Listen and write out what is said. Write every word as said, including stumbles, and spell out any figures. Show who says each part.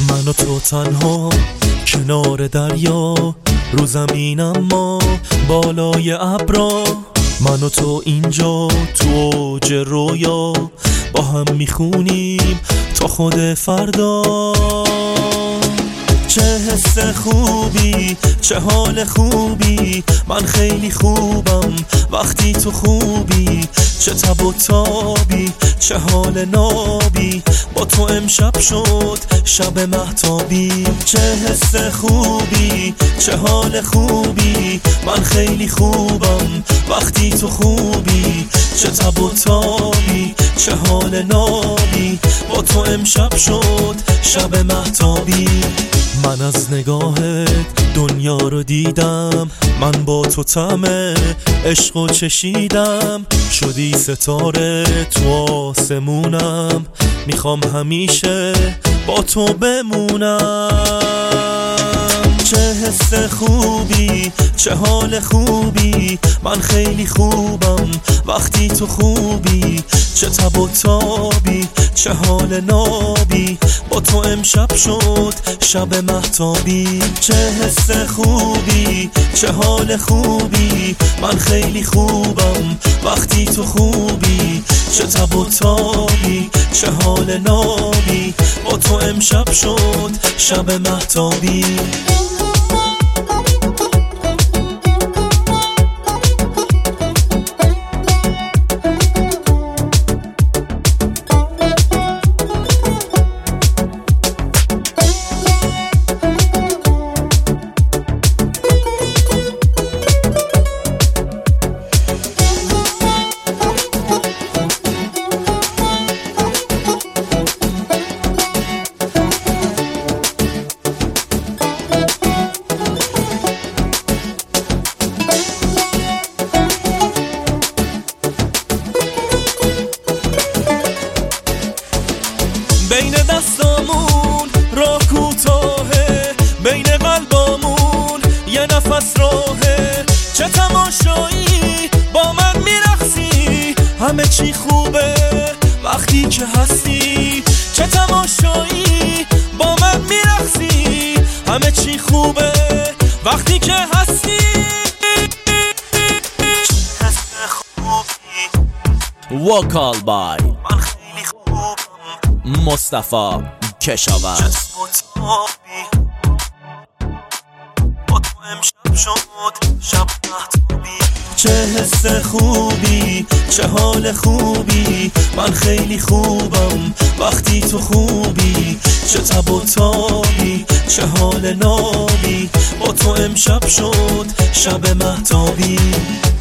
Speaker 1: من و تو تنها کنار دریا، رو زمین اما بالای ابرا. من و تو اینجا تو اوج رویا، با هم میخونیم تا خود فردا. چه حس خوبی، چه حال خوبی، من خیلی خوبم وقتی تو خوبی. چه تب و تابی، چه حال نابی، با تو امشب شد شب مهتابی. چه حس خوبی، چه حال خوبی، من خیلی خوبم وقتی تو خوبی. چه تب و تابی، چه حال نابی، با تو امشب شد شب مهتابی. من از نگاهت دنیا رو دیدم، من با تو طعم عشق و چشیدم. شدی ستاره تو آسمونم، میخوام همیشه با تو بمونم. چه حس خوبی، چه حال خوبی، من خیلی خوبم وقتی تو خوبی. چه تب و تابی، چه حال نابی، با تو امشب شد شب مهتابی. چه حس خوبی، چه حال خوبی، من خیلی خوبم وقتی تو خوبی. چه تب و تابی، چه حال نابی، با تو امشب شد شب مهتابی. بین دستامون راه کوتاهه، بین قلبامون یه نفس راهه. چه تماشایی با من میرقصی، همه چی خوبه وقتی که هستی. چه تماشایی با من میرقصی، همه چی خوبه وقتی که هستی.
Speaker 2: وکال بای مصطفی کشاورز.
Speaker 1: چه حس خوبی، چه حال خوبی، من خیلی خوبم وقتی تو خوبی. چه تب و تابی، چه حال نابی، با تو امشب شد شب مهتابی.